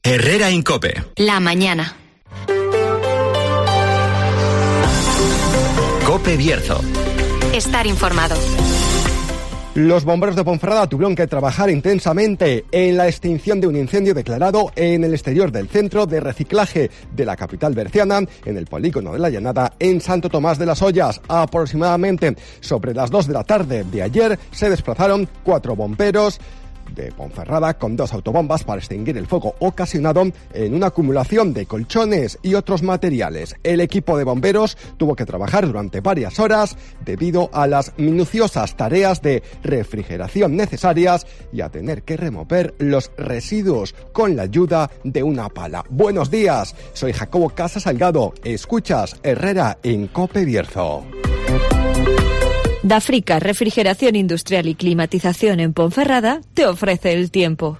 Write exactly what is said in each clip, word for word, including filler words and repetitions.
Herrera en COPE. La mañana. COPE Bierzo. Estar informado. Los bomberos de Ponferrada tuvieron que trabajar intensamente en la extinción de un incendio declarado en el exterior del centro de reciclaje de la capital berciana, en el polígono de la Llanada, en Santo Tomás de las Ollas. Aproximadamente sobre las dos de la tarde de ayer se desplazaron cuatro bomberos de Ponferrada con dos autobombas para extinguir el fuego ocasionado en una acumulación de colchones y otros materiales. El equipo de bomberos tuvo que trabajar durante varias horas debido a las minuciosas tareas de refrigeración necesarias y a tener que remover los residuos con la ayuda de una pala. Buenos días, soy Jacobo Casas Salgado. Escuchas Herrera en COPE Bierzo. Dafrica, refrigeración industrial y climatización en Ponferrada, te ofrece el tiempo.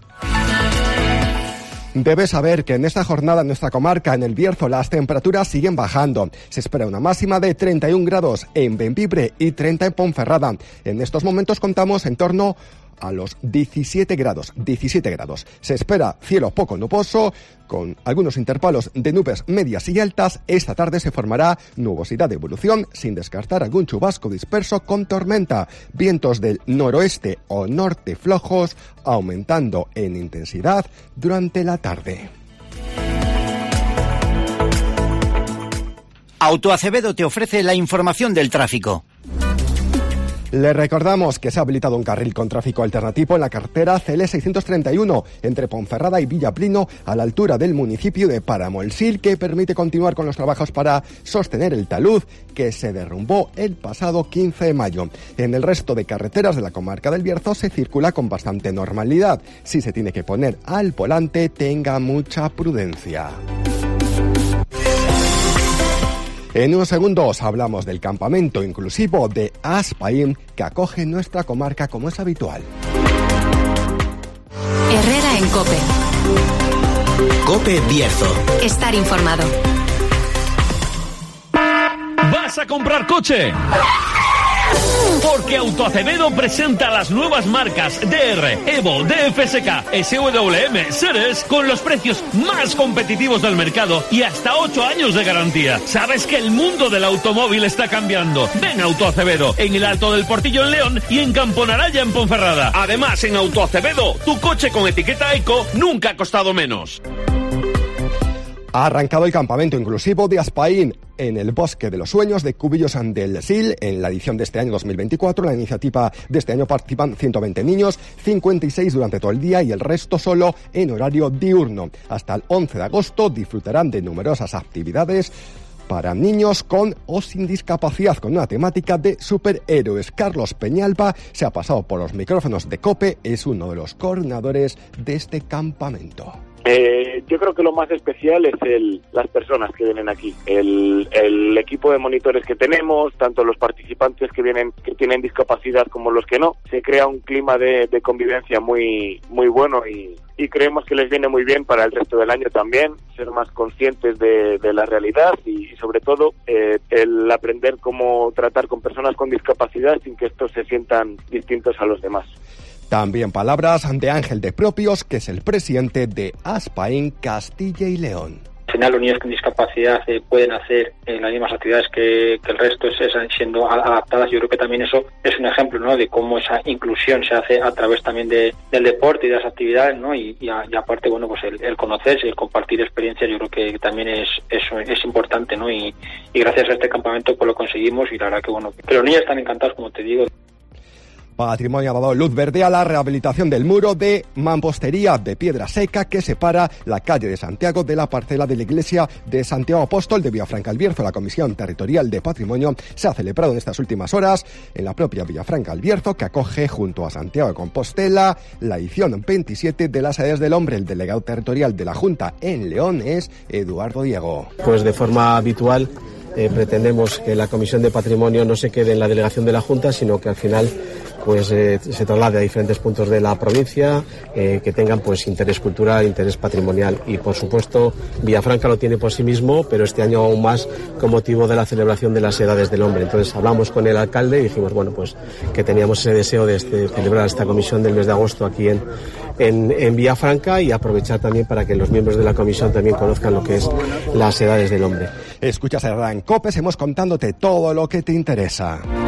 Debes saber que en esta jornada en nuestra comarca, en el Bierzo, las temperaturas siguen bajando. Se espera una máxima de treinta y un grados en Bembibre y treinta en Ponferrada. En estos momentos contamos en torno a los diecisiete grados. diecisiete grados. Se espera cielo poco nuboso, con algunos intervalos de nubes medias y altas. Esta tarde se formará nubosidad de evolución, sin descartar algún chubasco disperso con tormenta. Vientos del noroeste o norte flojos, aumentando en intensidad durante la tarde. Autoacevedo te ofrece la información del tráfico. Les recordamos que se ha habilitado un carril con tráfico alternativo en la carretera C L seiscientos treinta y uno entre Ponferrada y Villaplino, a la altura del municipio de Paramolsil, que permite continuar con los trabajos para sostener el talud que se derrumbó el pasado quince de mayo. En el resto de carreteras de la comarca del Bierzo se circula con bastante normalidad. Si se tiene que poner al volante, tenga mucha prudencia. En unos segundos hablamos del campamento inclusivo de Aspaín que acoge nuestra comarca como es habitual. Herrera en COPE. COPE Bierzo. Estar informado. ¿Vas a comprar coche? Porque Autoacevedo presenta las nuevas marcas D R, Evo, D F S K, S W M, Seres con los precios más competitivos del mercado y hasta ocho años de garantía. ¿Sabes que el mundo del automóvil está cambiando? Ven a Autoacevedo, en el Alto del Portillo en León y en Camponaraya en Ponferrada. Además, en Autoacevedo, tu coche con etiqueta Eco nunca ha costado menos. Ha arrancado el campamento inclusivo de Aspaín en el Bosque de los Sueños de Cubillos del Sil. En la edición de este año dos mil veinticuatro, la iniciativa de este año participan ciento veinte niños, cincuenta y seis durante todo el día y el resto solo en horario diurno. Hasta el once de agosto disfrutarán de numerosas actividades para niños con o sin discapacidad, con una temática de superhéroes. Carlos Peñalba se ha pasado por los micrófonos de COPE, es uno de los coordinadores de este campamento. Eh, yo creo que lo más especial es el, las personas que vienen aquí, el, el equipo de monitores que tenemos, tanto los participantes que vienen que tienen discapacidad como los que no. Se crea un clima de, de convivencia muy muy bueno y, y creemos que les viene muy bien para el resto del año también, ser más conscientes de, de la realidad y, y sobre todo eh, el aprender cómo tratar con personas con discapacidad sin que estos se sientan distintos a los demás. También palabras de Ángel de Propios, que es el presidente de Aspaín Castilla y León. Al final, los niños con discapacidad eh, pueden hacer eh, las mismas actividades que, que el resto, están siendo adaptadas. Yo creo que también eso es un ejemplo, ¿no?, de cómo esa inclusión se hace a través también de, del deporte y de las actividades, ¿no? Y, y, a, y aparte, bueno, pues el, el conocerse, el compartir experiencias, yo creo que también es es, es importante, ¿no? Y, y gracias a este campamento pues lo conseguimos y la verdad que, bueno, que los niños están encantados, como te digo. Patrimonio ha dado luz verde a la rehabilitación del muro de mampostería de piedra seca que separa la calle de Santiago de la parcela de la iglesia de Santiago Apóstol de Villafranca el Bierzo. La Comisión Territorial de Patrimonio se ha celebrado en estas últimas horas en la propia Villafranca el Bierzo, que acoge junto a Santiago de Compostela la edición veintisiete de las Edades del Hombre. El delegado territorial de la Junta en León es Eduardo Diego. Pues de forma habitual Eh, pretendemos que la Comisión de Patrimonio no se quede en la delegación de la Junta, sino que al final pues eh, se traslade a diferentes puntos de la provincia, eh, que tengan pues interés cultural, interés patrimonial. Y por supuesto Villafranca lo tiene por sí mismo, pero este año aún más con motivo de la celebración de las Edades del Hombre. Entonces hablamos con el alcalde y dijimos bueno pues que teníamos ese deseo de este, celebrar esta comisión del mes de agosto aquí en, en, en Villafranca, y aprovechar también para que los miembros de la comisión también conozcan lo que es las Edades del Hombre. Escuchas a Gran COPE, seguimos contándote todo lo que te interesa.